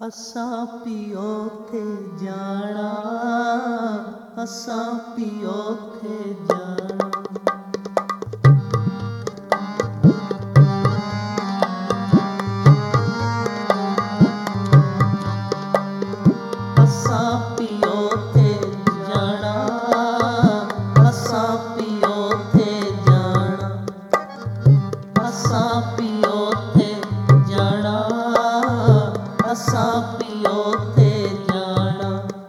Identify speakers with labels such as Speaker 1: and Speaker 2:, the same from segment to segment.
Speaker 1: असां पियो थे जाना, असां पियो थे जाना। असां पियो थे जाना, असां पियो थे जाना, असां पियो थे जाना, असां पियो थे जाना।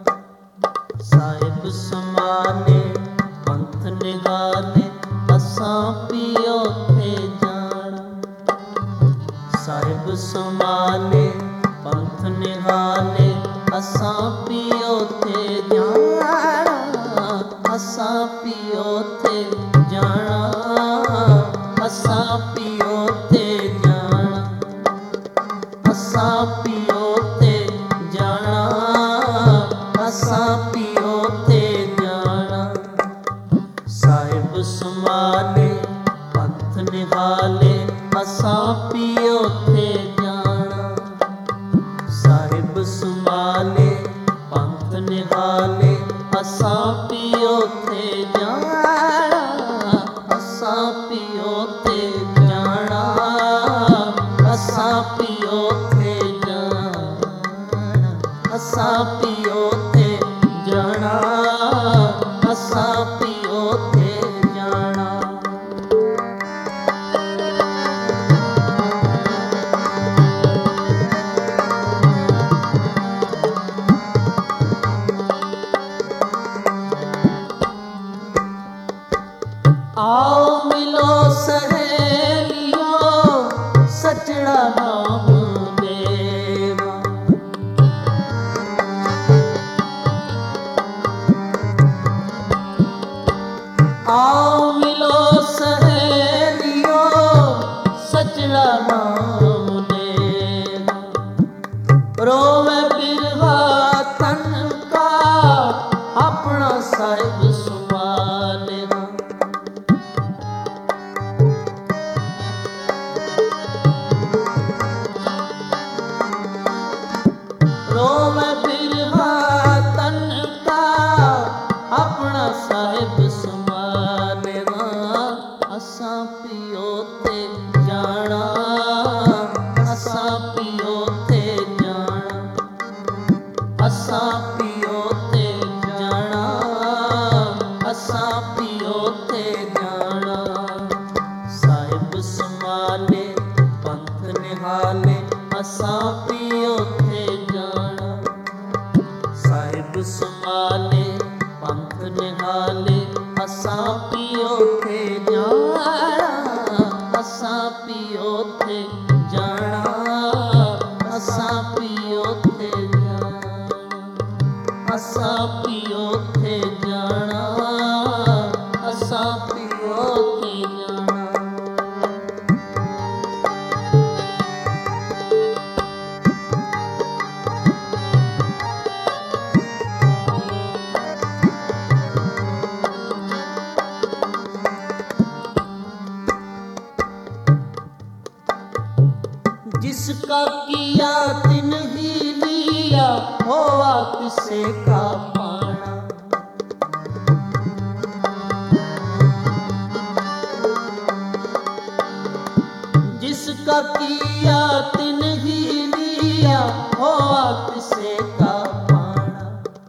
Speaker 1: साहिब समाने पंथ निगाले, असां पियो थे जाना। साहिब समाने पंथ निगाले, असां पियो थे जाना, असां पियो थे जाना, असां पियो थे जाना, असां पियो थे जाना, असां पियो थे जाना। साहिब समाने पंथ निहाले, असां पियो थे जाना। साहिब समाने पंथ निहाले, असां पियो थे जाना, असां पियो थे जाना, असां पियो थे जाना, असां पियो थे जाना, असां पियो थे जाना। आओ मिलो सहेलियो, सचड़ा नाम लेवा। आओ मिलो सहेलियो, सचड़ा नाम लेवा। रोवे बिरहा तन का, अपना साहिब सुमालेवा। रोवे बिरहा तन का, अपना साहिब समालेवा। असां पियो थे जाना, असां पियो थे जाना, असां पियो थे जाना, असां पियो थे जाना। साहिब समाले पंथ निहाले, असां पियो थे जाना। साहिब समाले पंथ निहाले, असां पियो थे जाना, असां पियो थे जाना, असां पियो थे जाना, असां पियो थे जाना, असां पियो थे जाना। जिसका किया तिन ही लिया, होवा किसे का पाना। जिसका किया तिन ही लिया, होवा किसे का पाना।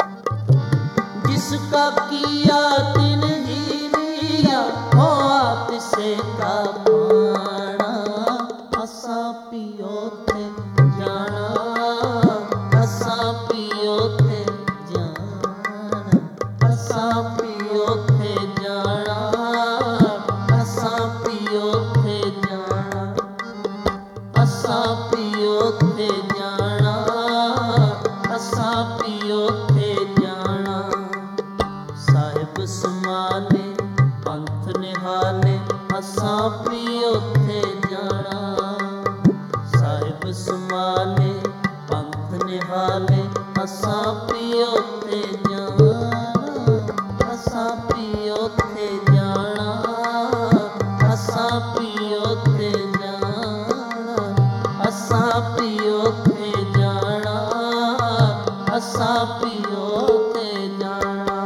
Speaker 1: जिसका किया तिन ही लिया, होवा किसे का पाना। असां पियो थे जाना, असां पियो थे जाना, असां पियो थे जाना, असां पियो थे जाना, असां पियो थे जाना, असां पियो थे जाना। साहिब समाले पंथ निहाले, असां पियो थे जाना। साहिब समाले पंथ निहाले, असां पियो थे जाना, असां पियो थे जाना, असां पियो थे जाना, असां पियो थे जाना। असां पियो ते जाना।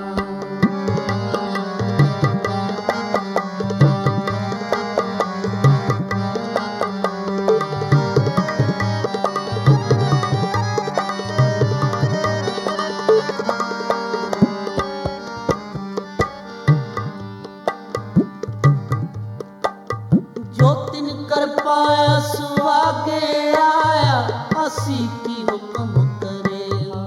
Speaker 1: जो तिन कर पाया सुहागे आया, असी की हुक्म करेगा।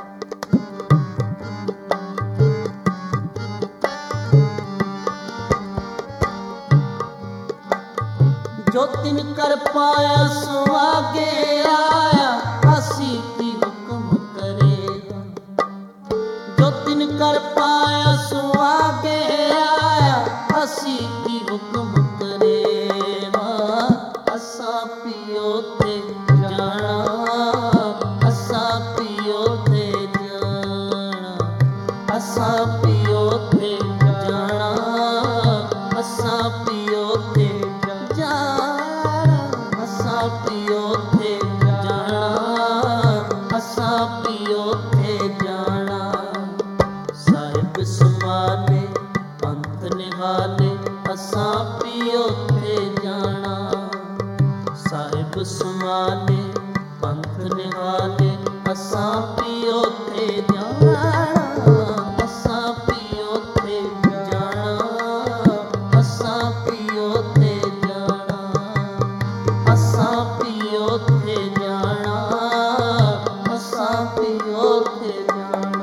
Speaker 1: जो तिन कर पाया सुहागे आया, असी की हुक्म करेगा। जो तिन कर पाया सुहागे आया, असी की हुक्म करेगा। असां पियो ते जाना, असां पियो ते जाना, असां पियो ते जाना, असां पियो ते जाना, असां पियो ते जाना, असां पियो ते जाना। साहिब समाले पंथ निहाले, असां पियो ते जाना। साहिब समाले पंथ निहाले, असां पियो ते जाना, असां पियो ते जाना, असां पियो ते जाना, असां पियो ते जाना, असां पियो ते जाना।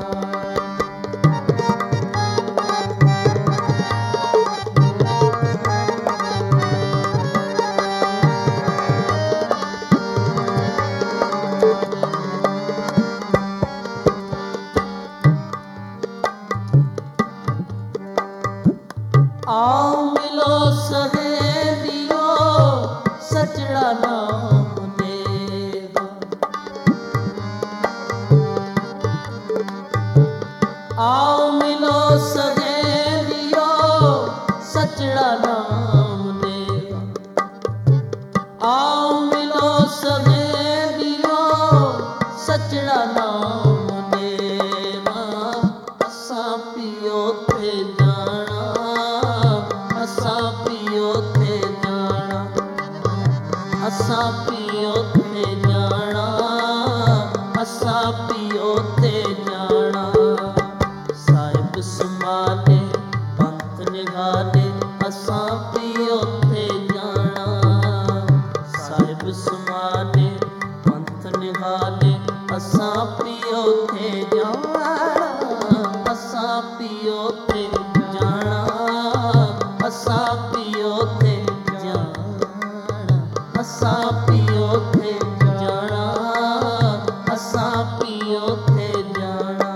Speaker 1: आओ मिलो सहेलियो, सचड़ा नाम देगा। आओ मिलो सहेलियो, सचड़ा नाम देगा। आओ मिलो सहेलियो, सचड़ा नाम देगा। असां पियो ते जाना, असां पियो ते जाना, असां पियो ते जाना, असां पियो ते जाना। साहिब समाले पंथ निहाले, असां पियो ते जाना। साहिब समाले पंथ निहाले, असां पियो ते जाना, असां पियो ते जाना, असां पियो ते जाना, असां पियो ते जाना, असां पियो ते जाना।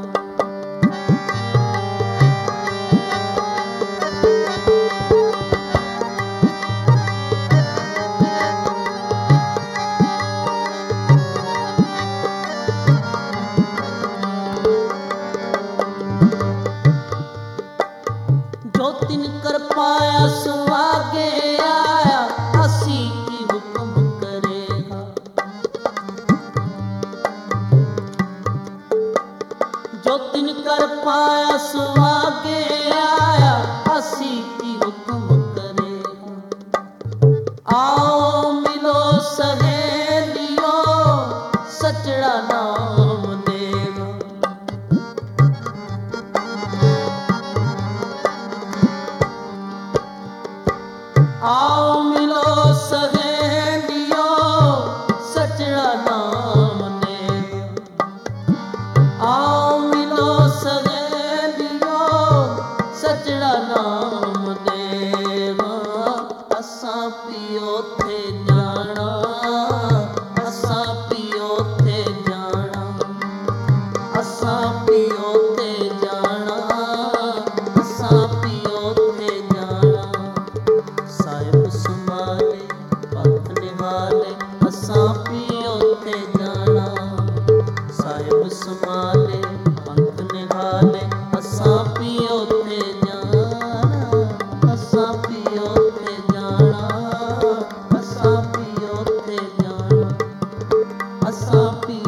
Speaker 1: जो तिन कर पाया सुहागे आया, असी की हुक्म करेगा। जो तिन कर पाया सुहागे आया, असी की हुक्म करेगा। आओ मिलो सहेलियो, सचड़ा नाम देगा। आओ मिलो सहेलियो, सचड़ा नाम देगा। आओ मिलो सहेलियो, सचड़ा नाम देगा। असां पियो ते जाना, असां पियो ते जाना, असां पियो ते जाना, असां पियो ते जाना। साहिब समाले पंथ निहाले, असां पियो ते जाना। साहिब समाले पंथ निहाले, असां पियो ते जाना, असां पियो ते जाना, असां पियो ते जाना, असां पियो